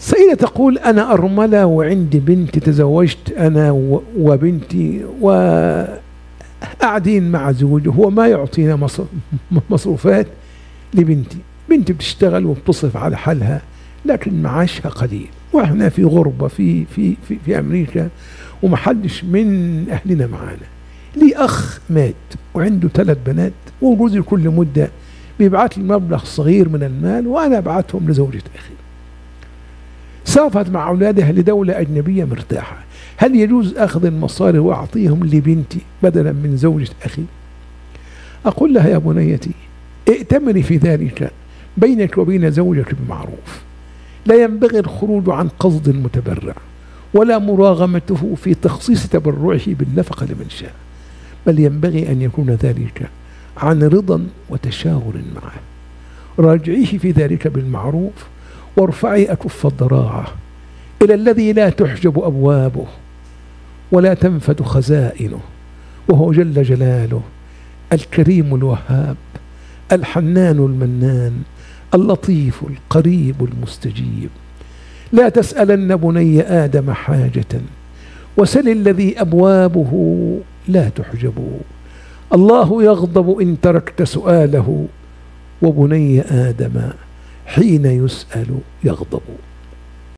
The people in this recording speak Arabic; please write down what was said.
سيدة تقول: أنا أرملة وعندي بنت، تزوجت أنا وبنتي وقاعدين مع زوجي، هو ما يعطينا مصروفات لبنتي. بنتي بتشتغل وبتصرف على حالها لكن معاشها قليل، وإحنا في غربة في أمريكا ومحدش من أهلنا معانا. لي أخ مات وعنده 3 بنات، وجوزي كل مدة بيبعت لي مبلغ صغير من المال وأنا أبعتهم لزوجة أخي. سافرت مع أولادها لدولة أجنبية مرتاحة، هل يجوز أخذ المصاري وأعطيهم لبنتي بدلا من زوجة أخي؟ أقول لها: يا بنيتي، ائتمري في ذلك بينك وبين زوجك بمعروف. لا ينبغي الخروج عن قصد المتبرع ولا مراغمته في تخصيص تبرعه بالنفقة لمن شاء، بل ينبغي أن يكون ذلك عن رضا وتشاور معه. راجعيه في ذلك بالمعروف وارفعي أكف الضراعة إلى الذي لا تحجب أبوابه ولا تنفد خزائنه، وهو جل جلاله الكريم الوهاب الحنان المنان اللطيف القريب المستجيب. لا تسألن بني آدم حاجة وسل الذي أبوابه لا تحجب. الله يغضب إن تركت سؤاله، وبني آدم حين يسأل يغضب.